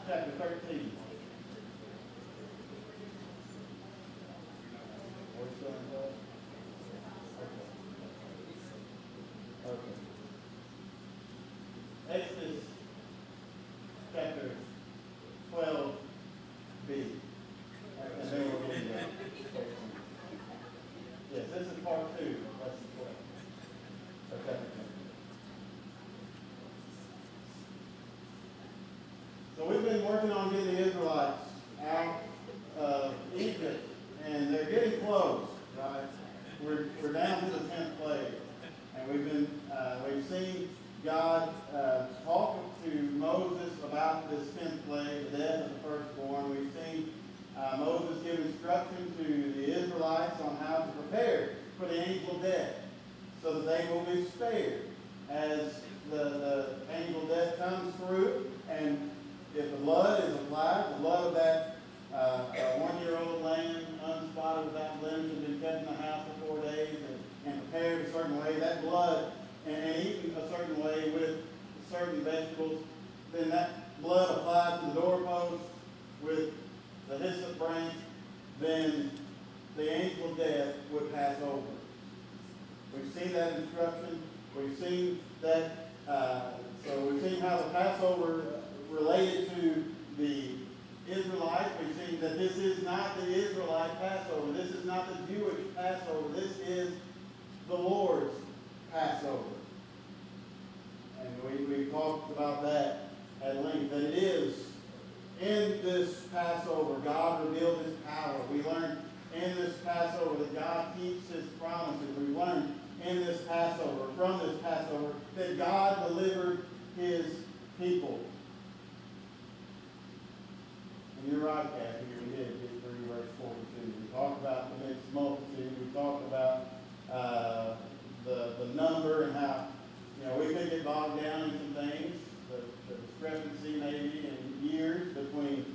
chapter 13. Okay. Exodus chapter 12b. And then we'll get into that. Yes, this is part 2, lesson 12. Of chapter 10. So we've been working on getting the Israelites out of Egypt, and they're getting close, right? We're down to the 10th plague, and we've seen God talk to Moses about this 10th plague, the death of the firstborn. We've seen Moses give instruction to the Israelites on how to prepare for the angel of death, so that they will be spared as the angel of death comes through. And if the blood is applied, the blood of that 1-year-old lamb, unspotted without blemish, has been kept in the house for 4 days and prepared a certain way, that blood, and eaten a certain way with certain vegetables, then that blood applied to the doorpost with the hyssop branch, then the angel of death would pass over. We've seen that instruction. We've seen that, so we've seen how the Passover related to the Israelites. We've seen that this is not the Israelite Passover. This is not the Jewish Passover. This is the Lord's Passover. And we talked about that at length, that it is in this Passover, God revealed His power. We learned in this Passover that God keeps His promises. We learned in this Passover, from this Passover, that God delivered His people. And you're right, Kathy, we did get through verse 42. We talked about the mixed multitude. We talked about the number and how, we could get bogged down in some things. The discrepancy maybe in years between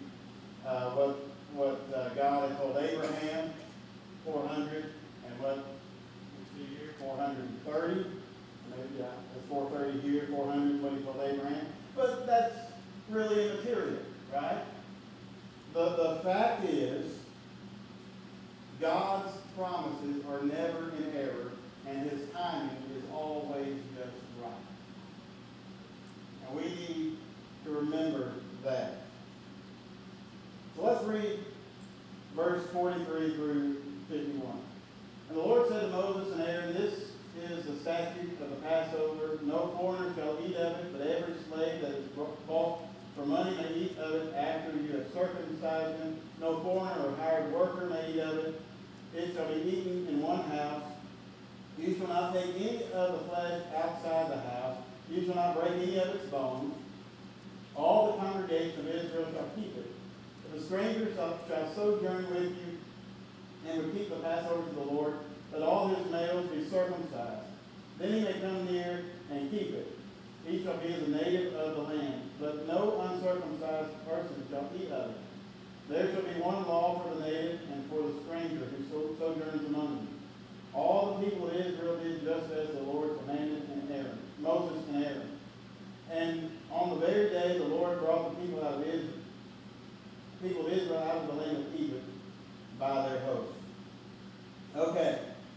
what God had told Abraham, 400, and what we see here, 430. Maybe it's 430 here, 400 what He told Abraham. But that's really immaterial, right? The fact is, God's promises are never in error, and His timing is always just right. And we need to remember that. So let's read verse 43 through 51. And the Lord said to Moses and Aaron, "This is the statute of the Passover. No foreigner shall eat of it, but every slave that is bought for money may eat of it after you have circumcised him. No foreigner or hired worker may eat of it. It shall be eaten in one house. You shall not take any of the flesh outside the house. You shall not break any of its bones. All the congregation of Israel shall keep it. If a stranger shall sojourn with you and would keep the Passover to the Lord, let all his males be circumcised. Then he may come near and keep it. He shall be as a native of the land, but no uncircumcised person shall eat of it. There shall be one law for the native and for the stranger who sojourns among you. All the people of Israel did just as the Lord commanded Moses and Aaron. And on the very day the Lord brought the people of Israel out of the land of Egypt by their host." Okay.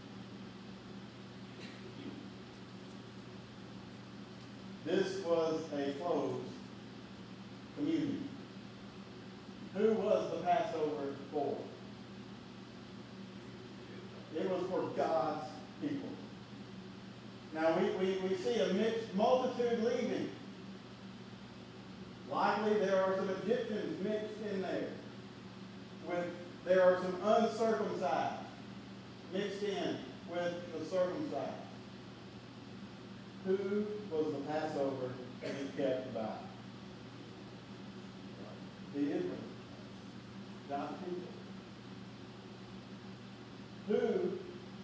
This was a closed community. Who was the Passover for? It was for God's people. Now we see a mixed multitude leaving. Likely there are some Egyptians mixed in there. There are some uncircumcised mixed in with the circumcised. Who was the Passover to be kept by? The Israelites. God's people. Who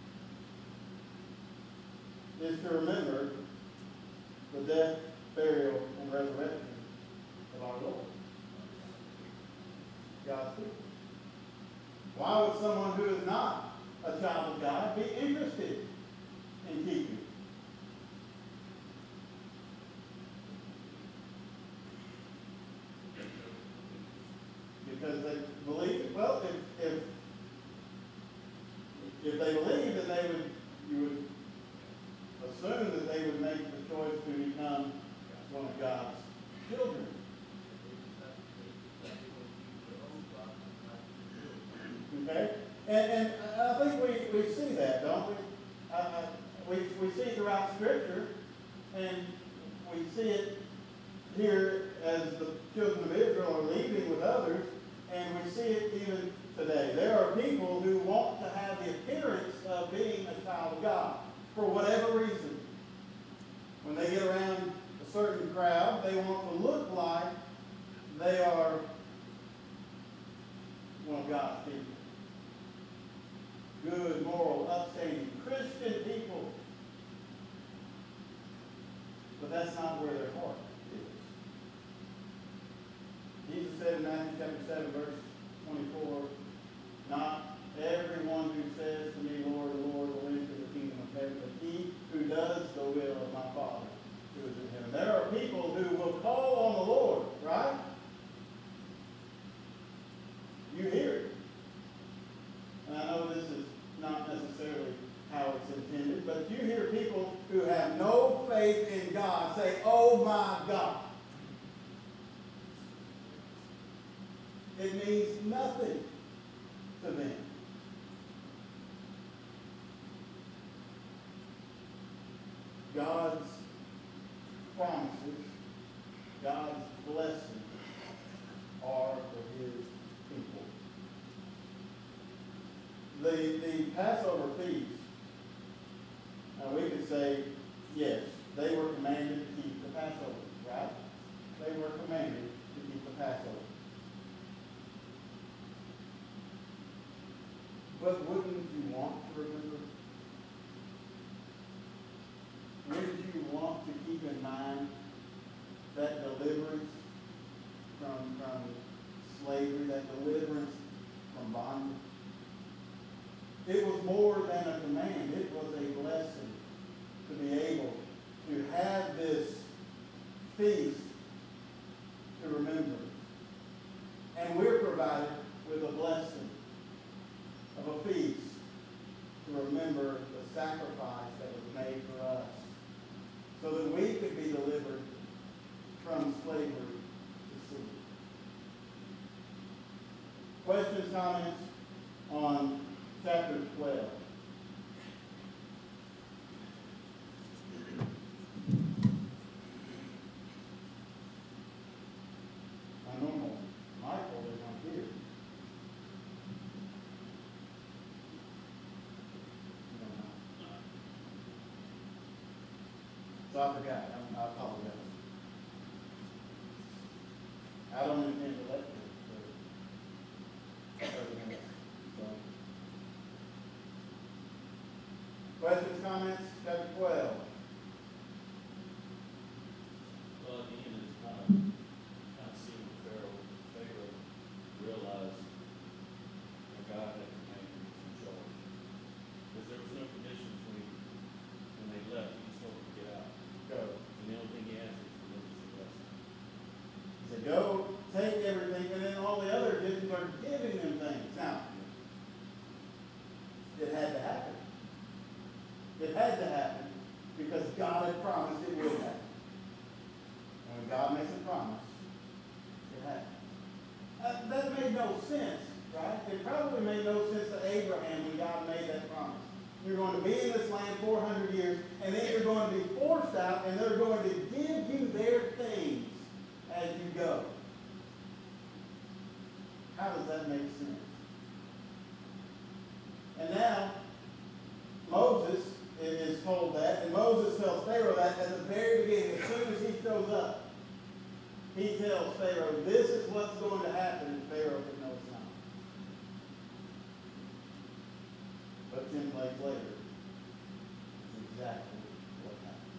is to remember the death, burial, and resurrection of our Lord? God's people. Why would someone who is not a child of God be interested in keeping? because they believe, well, if they believe, then you would assume that they would make the choice to become one of God's children. Okay? And I think we see that, don't we? We see it throughout Scripture, and we see it here as the children of Israel are leaving with others, and we see it even today. There are people who want to have the appearance of being a child of God for whatever reason. When they get around a certain crowd, they want to look like they are one of God's people. Good, moral, upstanding, Christian people. But that's not where their heart is. Jesus said in Matthew chapter 7, verse 24, not everyone who says to me, Lord, Lord, will enter the kingdom of heaven, but he who does the will of my Father who is in heaven. There are people who will call on the Lord, right? You hear it. And I know this is not necessarily how it's intended, but you hear people who have no faith in God say, oh my God. It means nothing to them. God's promises, God's blessings are for his people. The Passover feast, we could say, yes, they were commanded to keep the Passover, right? They were commanded to keep the Passover. But wouldn't you want to remember? Wouldn't you want to keep in mind that deliverance from slavery, that deliverance from bondage? It was more than a command. It was a blessing to be able to have this feast to remember. And we're provided with a blessing of a feast to remember the sacrifice that was made for us so that we could be delivered from slavery to sin. Questions, comments on chapter 12? My normal Michael is not here. So I forgot. I apologize. I don't intend to let you for 30 minutes. So. Questions, comments? Chapter 12. Well, at the end, it's kind of seeing Pharaoh realize that God had commanded him to charge. Because there was no conditions when they left. He just told them to get out. Go. And the only thing he asked was for them to bless. He said, go, take everything, and then all the other Egyptians are giving them things. Now, it had to happen. It had to happen because God had promised it would happen. And when God makes a promise, it happens. That made no sense, right? It probably made no sense to Abraham when God made that promise. You're going to be in this land 400 years, and then you're going to be forced out, and they're going to give you their things as you go. How does that make sense? And now, Moses is told that, and Moses tells Pharaoh that at the very beginning, as soon as he shows up. He tells Pharaoh, this is what's going to happen, and Pharaoh said, no, it's not. But 10 plagues later, it's exactly what happens.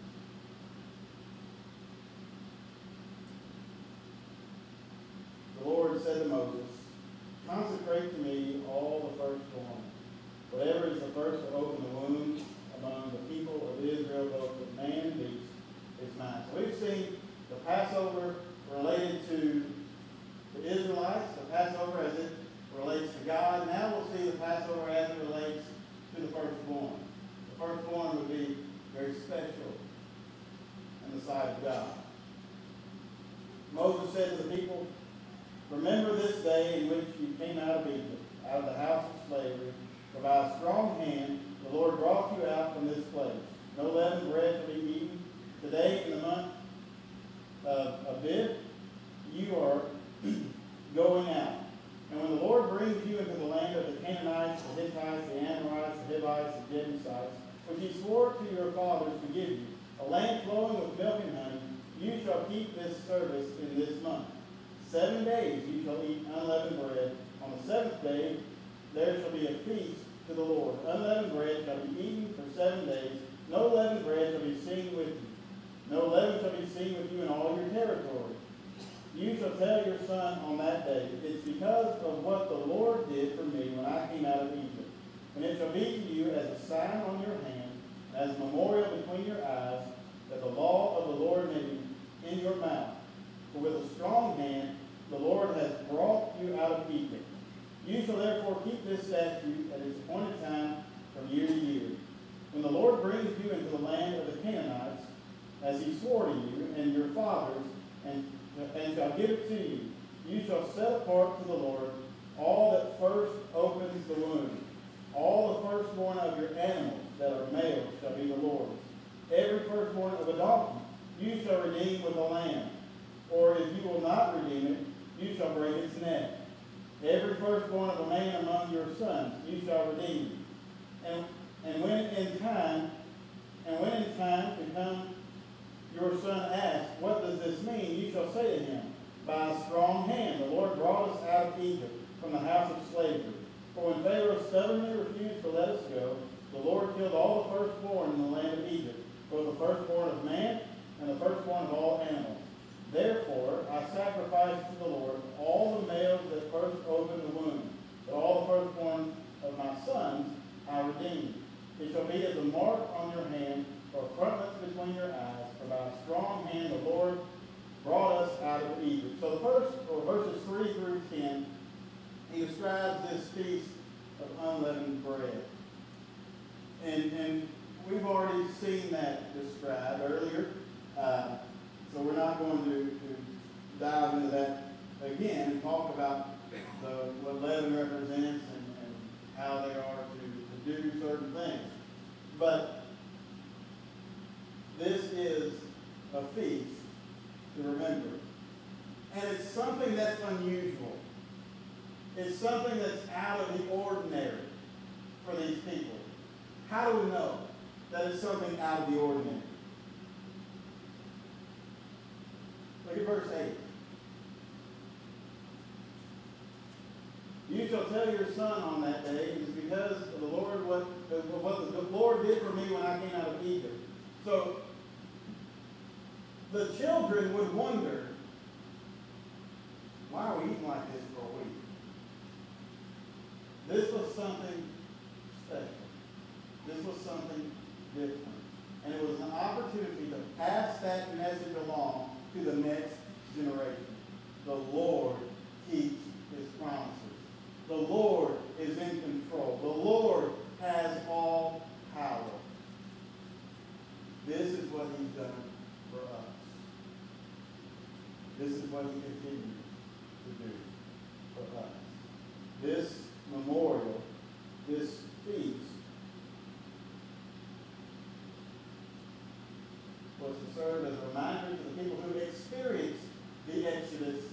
The Lord said to Moses, consecrate to me all the firstborn. Whatever is the first to open the womb among the people of Israel, both of man and beast, is mine. So we've seen the Passover related to the Israelites. The Passover said to the people, remember this day in which you came out of Egypt, out of the house of slavery, for by a strong hand the Lord brought you out from this place. No leavened bread shall be eaten. Today in the month of Abib, you are going out. And when the Lord brings you into the land of the Canaanites, the Hittites, the Amorites, the Hivites, the Jebusites, which he swore to your fathers to give you, a land flowing with milk and honey, you shall keep this service in this month. 7 days you shall eat unleavened bread. On the seventh day there shall be a feast to the Lord. Unleavened bread shall be eaten for 7 days. No leavened bread shall be seen with you. No leaven shall be seen with you in all your territory. You shall tell your son on that day, it's because of what the Lord did for me when I came out of Egypt. And it shall be to you as a sign on your hand, as a memorial between your eyes, that the law of the Lord may be in your mouth. For with a strong hand the Lord has brought you out of Egypt. You shall therefore keep this statute at its appointed time from year to year. When the Lord brings you into the land of the Canaanites, as he swore to you and your fathers, and shall give it to you, you shall set apart to the Lord all that first opens the womb. All the firstborn of your animals that are males shall be the Lord's. Every firstborn of a donkey you shall redeem with a lamb. Or if you will not redeem it, you shall break its neck. Every firstborn of a man among your sons you shall redeem. And when in time to come your son asks, what does this mean? You shall say to him, by a strong hand the Lord brought us out of Egypt from the house of slavery. For when Pharaoh stubbornly refused to let us go, the Lord killed all the firstborn in the land of Egypt, both the firstborn of man and the firstborn of all animals. Therefore I sacrificed to the Lord all the males that first opened the womb, but all the firstborn of my sons I redeemed. It shall be as a mark on your hand, or a frontlets between your eyes, for by a strong hand the Lord brought us out of Egypt. So the first, or verses 3 through 10, he describes this feast of unleavened bread. And we've already seen that described earlier, so we're not going to dive into that again and talk about what leaven represents and how they are to do certain things. But this is a feast to remember. And it's something that's unusual. It's something that's out of the ordinary for these people. How do we know that it's something out of the ordinary? Look at verse 8. You shall tell your son on that day, it is because of the Lord what the Lord did for me when I came out of Egypt. So the children would wonder, why are we eating like this for a week? This was something special. This was something different. And it was an opportunity to pass that message along to the next generation. The Lord keeps his promises. The Lord is in control. The Lord has all power. This is what he's done for us. This is what he continues to do for us. This memorial, this feast, was to serve as a reminder to the people who experienced the Exodus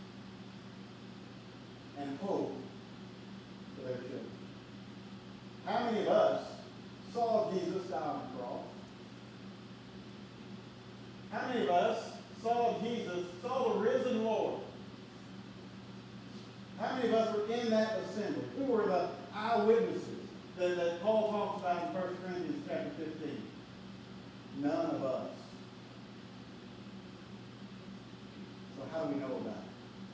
and hope for their children. How many of us saw Jesus die on the cross? How many of us saw the risen Lord? How many of us were in that assembly? Who were the eyewitnesses that Paul talks about in 1 Corinthians chapter 15? None of us. So how do we know about it?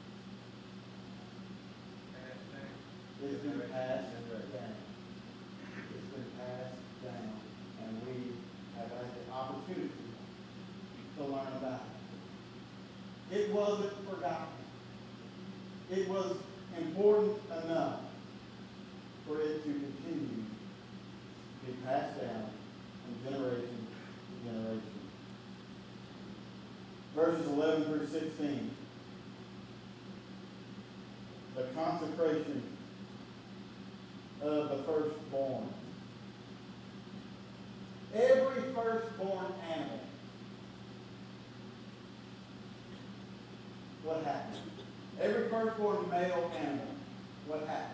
It's been passed down. It's been passed down. And we have had the opportunity to learn about it. It wasn't forgotten. It was important enough for it to continue to be passed down from generation to generation. Verses 11 through 16. consecration of the firstborn. Every firstborn animal, what happens? Every firstborn male animal, what happens?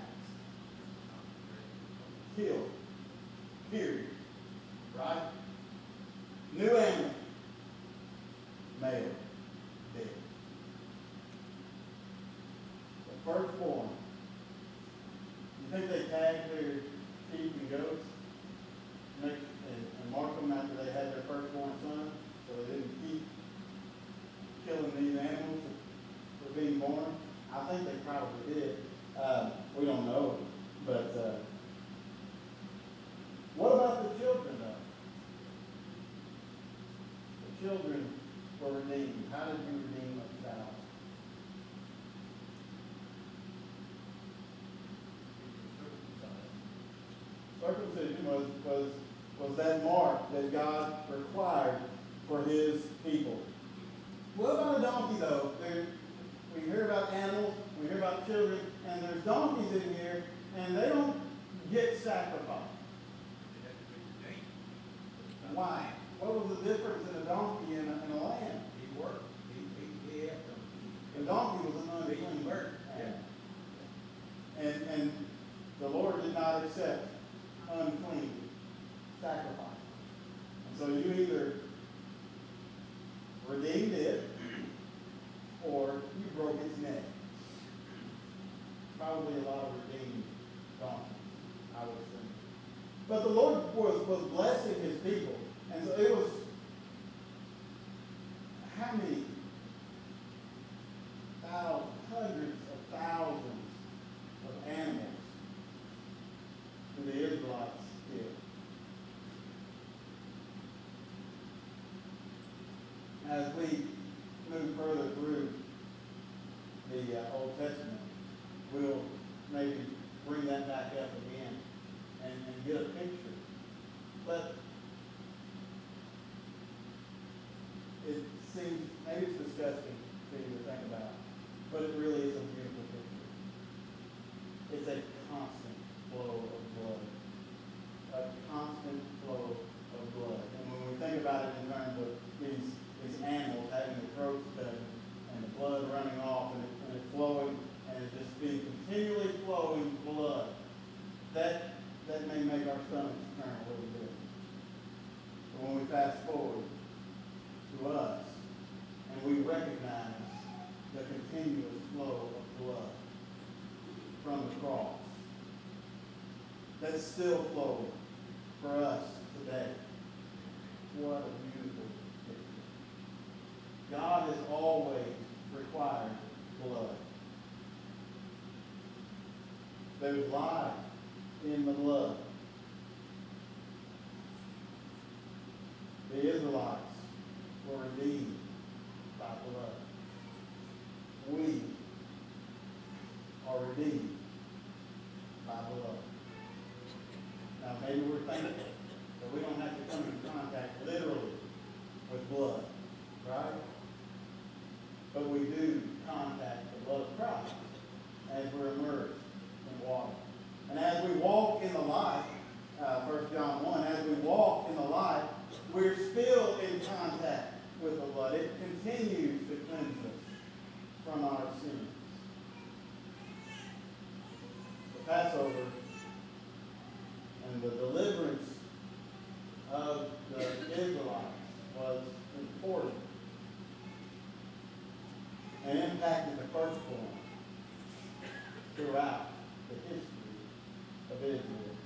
Killed. Period. Right? New animal, male, dead. The firstborn. You think they tagged their sheep and goats and marked them after they had their firstborn son, so they didn't keep killing these animals for being born? I think they probably did. We don't know, but what about the children, though? The children were redeemed. How did you redeem a child? Circumcision was that mark that God required for his people. What about a donkey, though? We hear about animals, we hear about children, and there's donkeys in here, and they don't get sacrificed. Why? What was the difference in a donkey and a lamb? He worked. He had The donkey was an unclean bird. Yeah. And the Lord did not accept unclean sacrifice. And so you either redeemed it or you broke its neck. Probably a lot of redeemed donkeys, I would assume. But the Lord was blessing his people. And so it was, how many thousands, hundreds of thousands of animals did the Israelites kill? As we move further through the Old Testament, we'll maybe bring that back up again and get a picture. But it seems, maybe it's disgusting for you to think about, but it really is a beautiful picture. It's a constant flow of blood. A constant flow of blood. And when we think about it in terms of these animals having their throats cut and the blood running off and it flowing and it just being continually flowing blood, that may make our stomachs turn a little bit. But when we fast forward to us and we recognize the continuous flow of blood from the cross that's still flowing for us today, what a beautiful picture. God has always required blood. There's life in the blood. The Israelites were redeemed by blood. We are redeemed by blood. Now maybe we're thankful that we don't have to come in contact literally with blood, right? But we do contact the blood of Christ as we're immersed in water. And as we walk in the light, 1 John 1, as we walk in the light, we're still in contact with the blood. It continues to cleanse us from our sins. The Passover and the deliverance of the Israelites was important and impacted the firstborn throughout the history of Israel.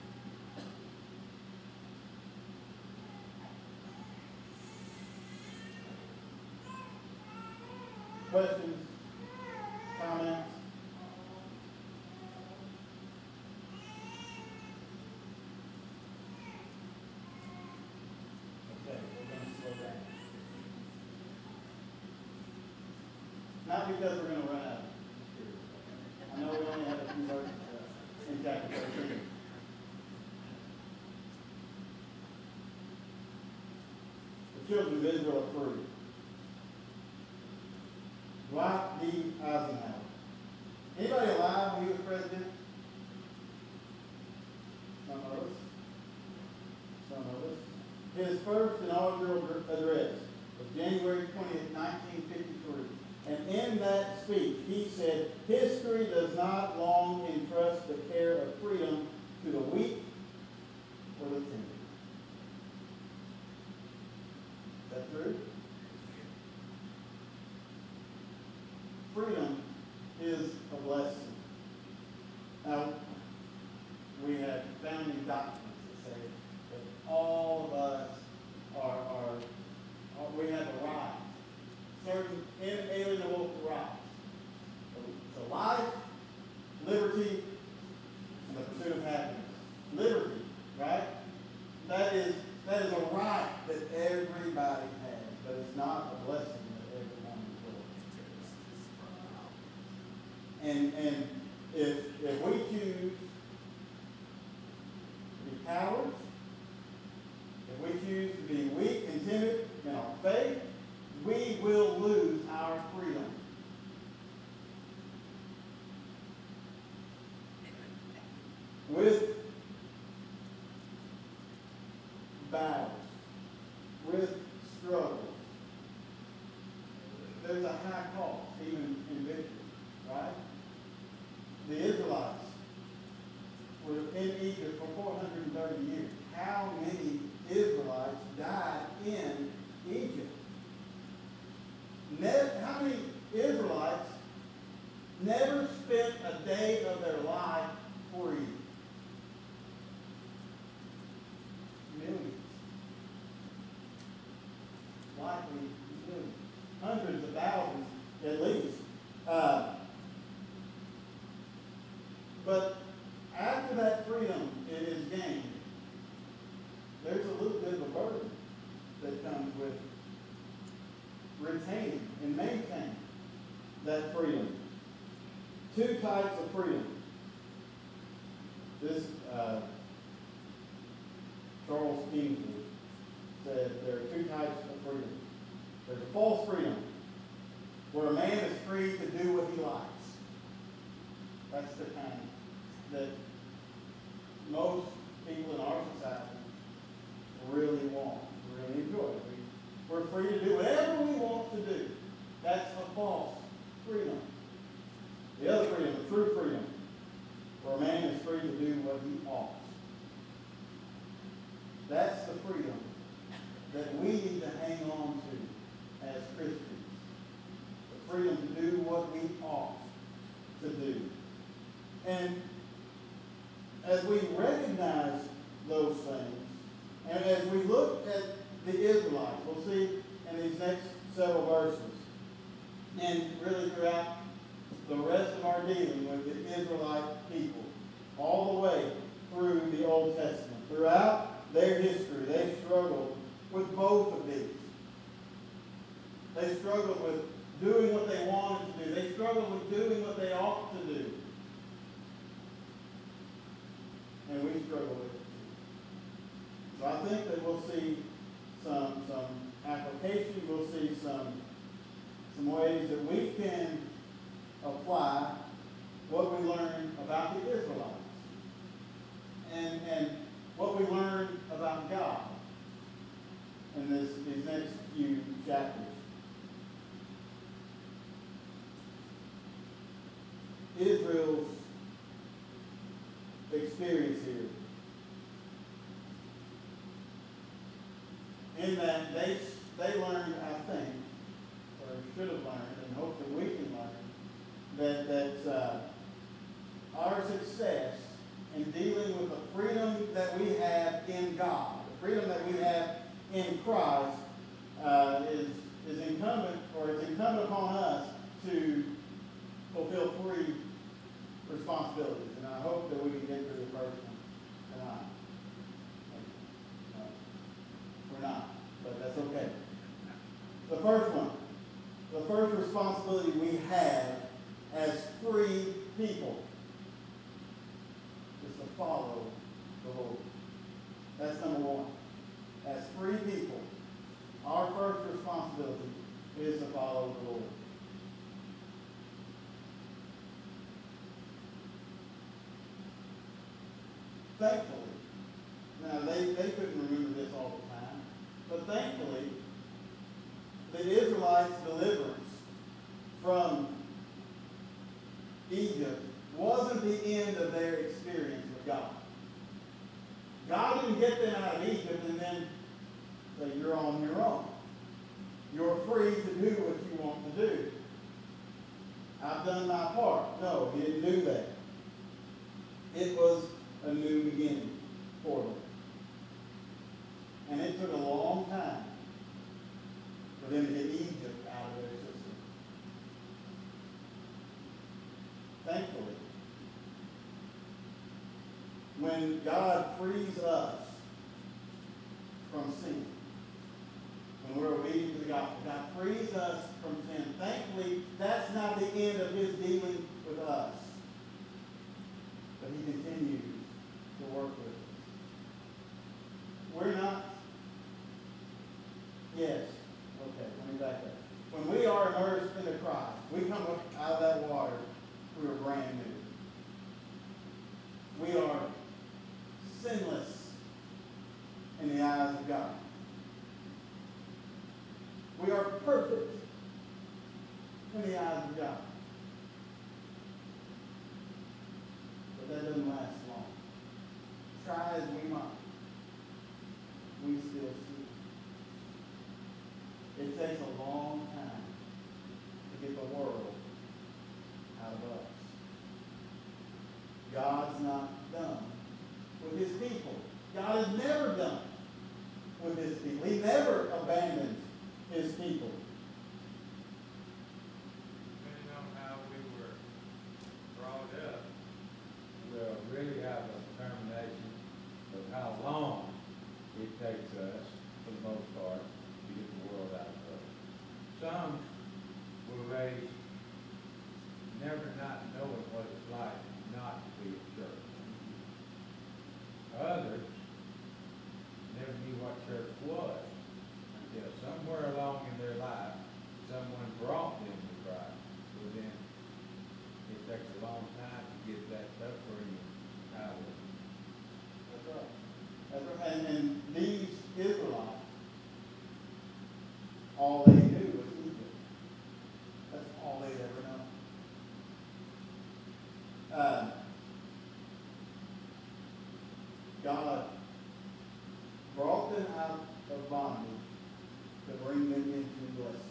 Questions? Comments? Okay, we're going to slow down. Not because we're going to run out of material. I know we only have a few verses in chapter 13. The children of Israel are free. Dwight D. Eisenhower. Anybody alive when his first inaugural address of January 20th, 1953. And in that speech, he said, "History does not long entrust the care of freedom to the weak or the timid." Is that true? Freedom is a blessing. Now, we have founding documents that say that all of us we have a right, certain inalienable rights. So life, liberty, and the pursuit of happiness. Liberty, right? That is a right that everybody has, but it's not a blessing that everyone enjoys. And if we choose to be cowards, if we choose to be weak and timid in our faith, we will lose our freedom. With battles, with struggles, there's a high cost, even in victory, right? The Israelites were in Egypt for 430 years. How many Israelites died in Egypt? How many Israelites never spent a day of their life free? Millions. Likely millions. Hundreds of thousands at least. But after that freedom is gained, there's a little bit of a burden that comes with retaining and maintaining that freedom. Two types of freedom. This Charles Kingsley said there are two types of freedom. There's a false freedom, where a man is free to do what he likes. That's the kind that most people in our society really want, really enjoy. We're free to do whatever we want to do. That's a false freedom. The other freedom, the true freedom, where a man is free to do what he ought. That's the freedom that we need to hang on to as Christians. The freedom to do what we ought to do. And as we recognize those things, and as we look at the Israelites, we'll see in these next several verses, and really throughout the rest of our dealing with the Israelite people, all the way through the Old Testament, throughout their history, they struggled with both of these. They struggled with doing what they wanted to do. They struggled with doing what they ought to do. And we struggle with it too. So I think that we'll see some application. We'll see some ways that we can apply what we learn about the Israelites and what we learn about God in these next few chapters. Israel's experience here, in that they learned, I think, or should have learned, and hopefully we can learn, that our success in dealing with the freedom that we have in God, the freedom that we have in Christ, is incumbent, or it's incumbent upon us to fulfill three responsibilities. And I hope that we can get through the first one tonight. We're not, but that's okay. The first one, the first responsibility we have as free people is to follow the Lord. That's number one. As free people, our first responsibility is to follow the Lord. Thankfully, now they couldn't remember this all the time. But thankfully, the Israelites' deliverance from Egypt wasn't the end of their experience with God. God didn't get them out of Egypt and then say, you're on your own. You're free to do what you want to do. I've done my part. No, he didn't do that. It was a new beginning for them. And it took a long time for them to get Egypt out of their system. Thankfully, when God frees us from sin, when we're obedient to the gospel, God frees us from sin. Thankfully, that's not the end of his dealing with us. But he continues to work with us. We're not, yes, okay, let me back up. When we are immersed into Christ, we come up out of that water, we are brand new. We are sinless in the eyes of God. We are perfect in the eyes of God. But that doesn't last long. Try as we might, we still see. It takes a long time to get the world out of us. God's not done with his people. God is never done with his people. He never abandons his people. Depending on how we were brought up, we'll really have a determination of how long it takes us, for the most part, to get the world out of us. Some were raised never not knowing what it's like not to be at church. Others never knew what church was until somewhere along in their life, someone brought them to Christ. So then it takes a long time to get that upbringing out of them. That's right. That's right. And these Israelites, all they knew was Egypt. That's all they'd ever known. God brought them out of bondage to bring them into blessing.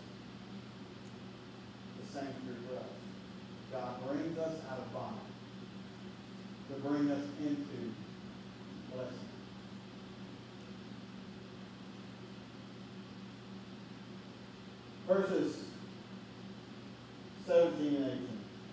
The same true for us. God brings us out of bondage to bring us into blessing. Verses 17 and 18.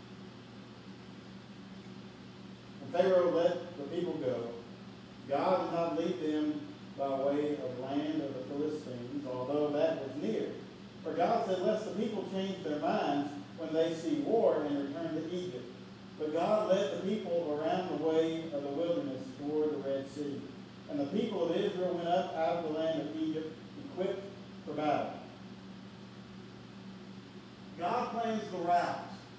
When Pharaoh let the people go, God did not lead them by way of land of the Philistines, although that was near. For God said, lest the people change their minds when they see war and return to Egypt. But God led the people around the way of the wilderness toward the Red Sea. And the people of Israel went up out of the land of Egypt, equipped for battle. God plans the route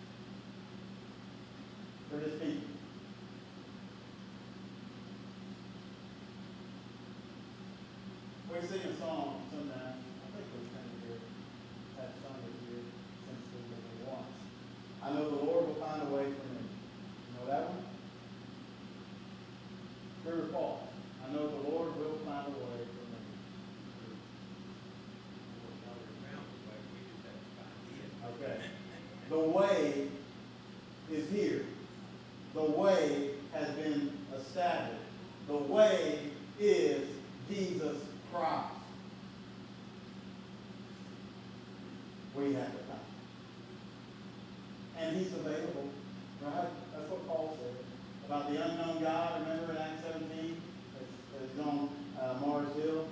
for his people. We sing a song sometimes. I think we've kind of here, have sung it here since we were once. I know the Lord will find a way for me. You know that one? True or false? I know the Lord will find a way for me. Okay. The way is here. The way has been established. The way is Jesus Christ. We have to find. And he's available, right? That's what Paul said about the unknown God. Remember in Acts 17? It's on Mars Hill.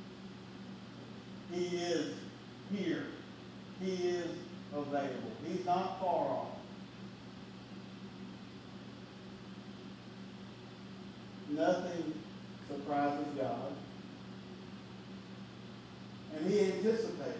He is here. He is available. He's not far off. Nothing surprises God. And he anticipates.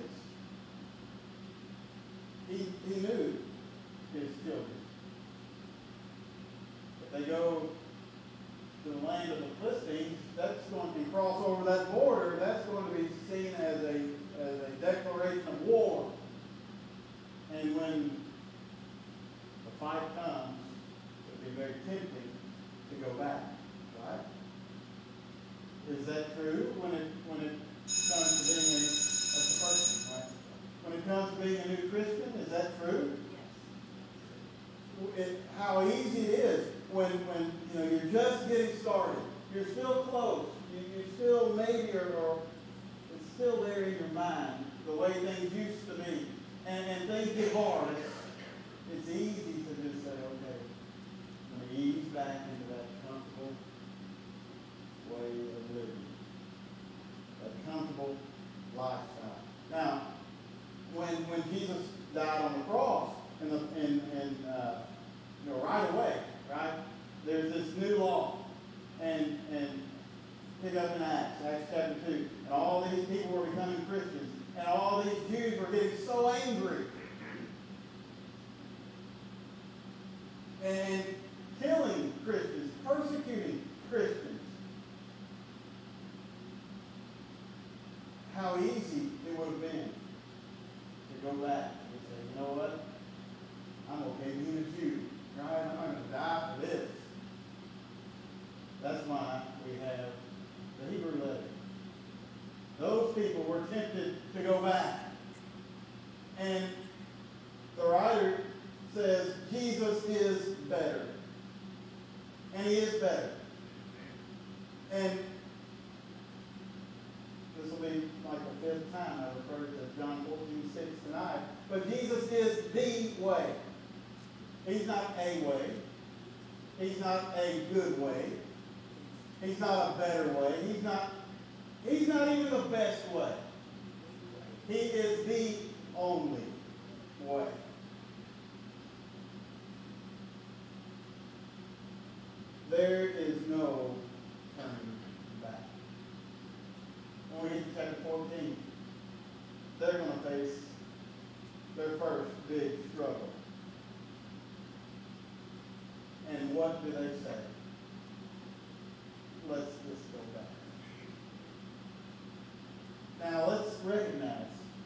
He knew his children. If they go to the land of the Philistines, that's going to cross over that border, that's going to be seen as a declaration of war. And when the fight comes, it'll be very tempting to go back, right? Is that true when it comes to being as a person, right? When it comes to being a new Christian, is that true? How easy it is when you're just getting started. You're still close. You still maybe or it's still there in your mind the way things used to be, and things get hard. It's easy to just say, okay, I'm going to ease back into that comfortable way of living, that comfortable lifestyle. Now, when Jesus died on the cross, right away, right? There's this new law, and pick up in Acts chapter 2, and all these people were becoming Christians, and all these Jews were getting so angry, and killing Christians, persecuting Christians. How easy it would have been to go back and say, you know what? I'm okay being a Jew. Right? I'm not going to die for this. That's why we have the Hebrew letter. Those people were tempted to go back. And the writer says Jesus is better. And he is better. And this will be like the fifth time I referred to John 14:6 tonight. But Jesus is the way. He's not a way. He's not a good way. He's not a better way. He's not even the best way. He is the only way. There is no turning back. When we get to chapter 14, they're going to face their first big struggle. And what do they say? Let's just go back. Now let's recognize.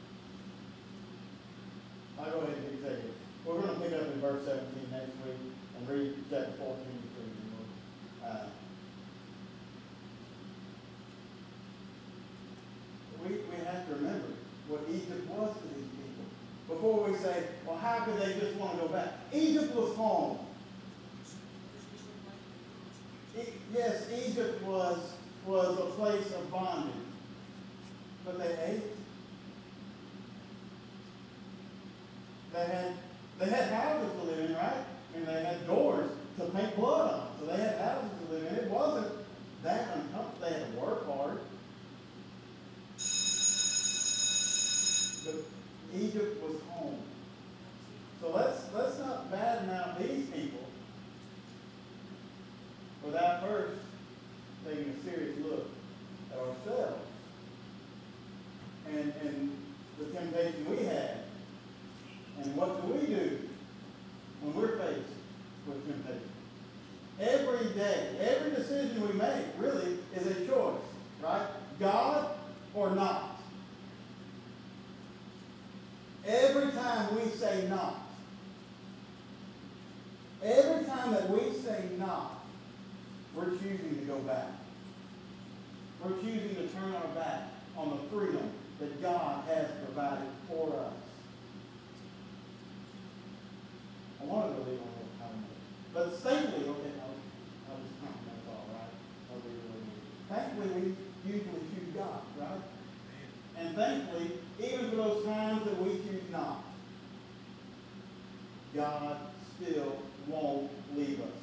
I'll go ahead and take it. We're going to pick up in verse 17 next week and read chapter 14 to 3. We have to remember what Egypt was to these people. Before we say, well, how could they just want to go back? Egypt was home. Yes, Egypt was a place of bondage, but they ate. They had houses to live in, right? And they had doors to paint blood on, so they had houses to live in. It wasn't that uncomfortable. They had to work hard. But Egypt was home. So let's not badmouth these people without first taking a serious look at ourselves and the temptation we have. And what do we do when we're faced with temptation? Every day, every decision we make really is a choice, right? God or not. Every time we say not. Every time that we say not, we're choosing to go back. We're choosing to turn our back on the freedom that God has provided for us. I wanted to leave on a comment. But thankfully, okay, I'll just comment, that's all right. Thankfully, we usually choose God, right? And thankfully, even for those times that we choose not, God still won't leave us.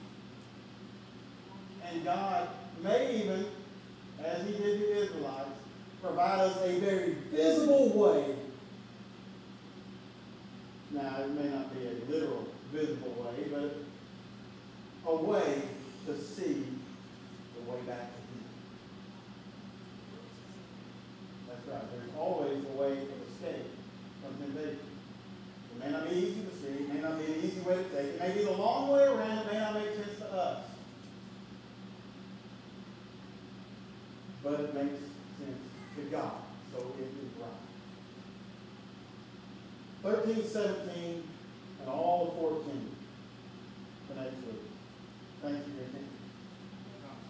And God may even, as he did the Israelites, provide us a very visible way. Now, it may not be a literal visible way, but a way to see the way back to him. That's right. There's always a way of escape from temptation. It may not be easy to see. It may not be an easy way to take. It may be the long way around. It may not make sense to us. but it makes sense to God, so it is right. 13, 17, and all of 14 for next week. Thank you for your attention.